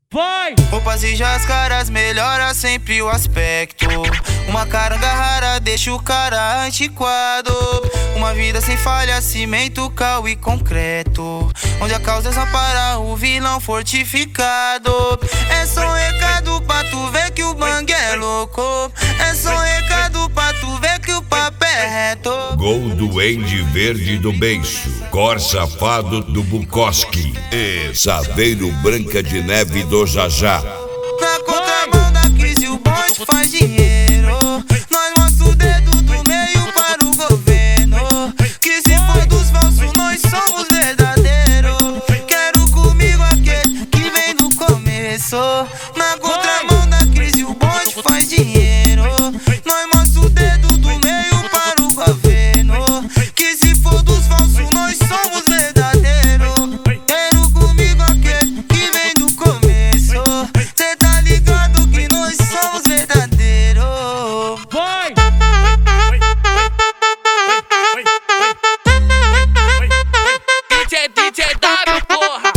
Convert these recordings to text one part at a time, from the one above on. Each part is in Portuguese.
Vai! Roupas e caras melhora sempre o aspecto. Uma caranga rara deixa o cara antiquado. Uma vida sem falha, cimento, cal e concreto. Onde a causa é só para o vilão fortificado. É só um recado pra tu ver que o bang é louco. É só um recado pra tu ver que o papo é reto. Gol do Duende Verde do Beiço, Cor Safado do Bukowski e Saveiro Branca de Neve do Jajá. Na contramão da crise o bonde faz dinheiro. Nós mostra o dedo do meio para o governo. Que se for dos falsos nós somos verdadeiros. Quero comigo aquele que vem do começo. Na contramão da crise o bonde faz dinheiro. Nós mostra o dedo do meio para o governo. Que se for dos falsos nós somos verdadeiros. Quero comigo aquele que vem do começo. Cê tá ligado que nós somos verdadeiros. Vai! DJ W, porra!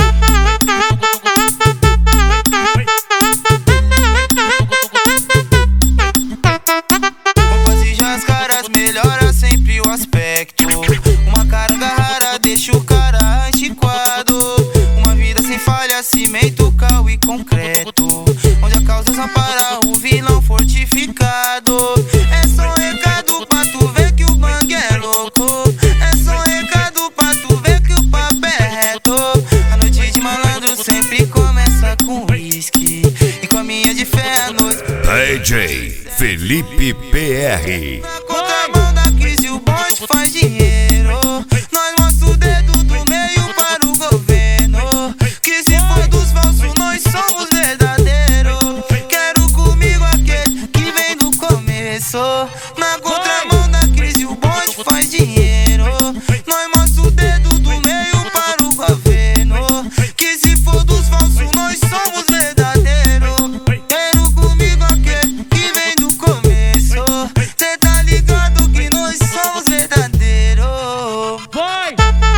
Roupas e caras melhora sempre o aspecto. Uma caranga rara deixa o cara antiquado. Uma vida sem falha, cimento, cal e concreto. Onde a causa é só para o vilão fortificado. É só um recado pra tu ver que o bang é louco. É só um recado pra tu ver que o papo é reto. A noite de malandro sempre começa com whisky. E com a minha de fé à noite DJ Felipe PR. na contramão da crise o bonde faz dinheiro. Nós mostra o dedo do meio para o governo. Que se for dos falsos nós somos verdadeiros. Quero comigo aquele que vem do começo. Na contramão da crise o bonde faz dinheiro. Nós mostra o dedo do meio para o governo. Que se for dos falsos nós somos verdadeiros. Quero comigo aquele que vem do começo. Cê tá ligado que nós somos verdadeiros. Vai!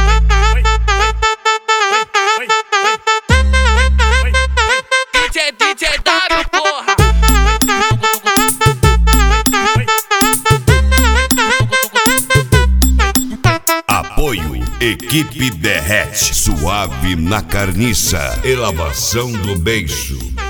DJ W, porra! Apoio Equipe Derrete, suave na carniça, elevação do beiço.